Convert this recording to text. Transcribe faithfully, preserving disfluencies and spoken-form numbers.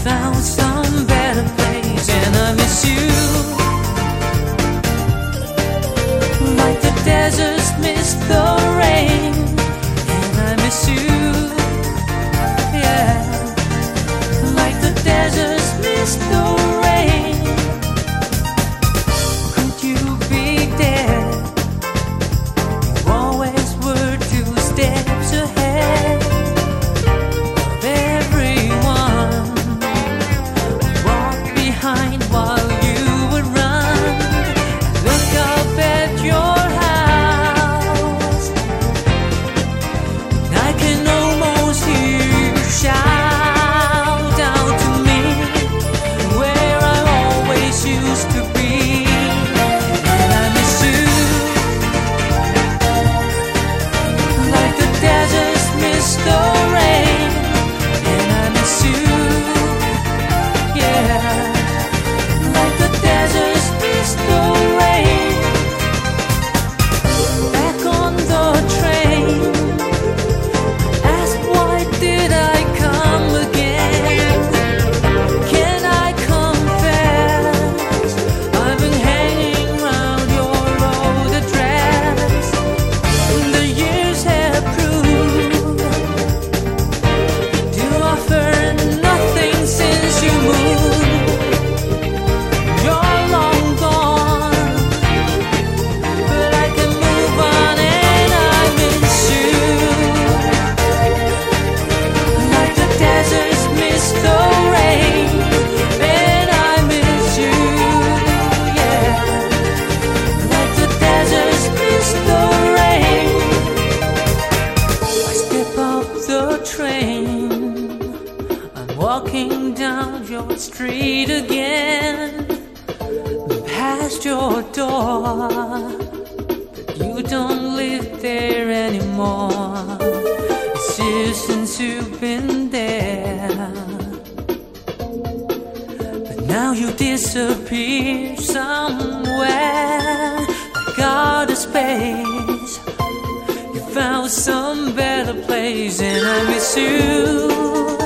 found some better place, and I miss you like the deserts miss the rain, and I miss you, yeah, like the deserts miss the rain. Could you be there? You always were two steps ahead of everyone. Walk behind while you would run. Look up at your house, and I can almost hear you shout out to me where I always used to be. And I miss you like the deserts miss the rain, and I miss you, yeah, like the deserts miss the rain. Back on the train, ask why did I come again? Can I confess I've been hanging round your old address? The years have proved to offer nothing since you moved. You're long gone, but I can move on, and I miss you like the deserts miss the rain, and I miss you, yeah, like the deserts miss the rain. I step off the train, I'm walking down your street again, past your door, but you don't live there anymore. It's years since you've been there, but now you disappear somewhere like outer space. You found some better place, and I miss you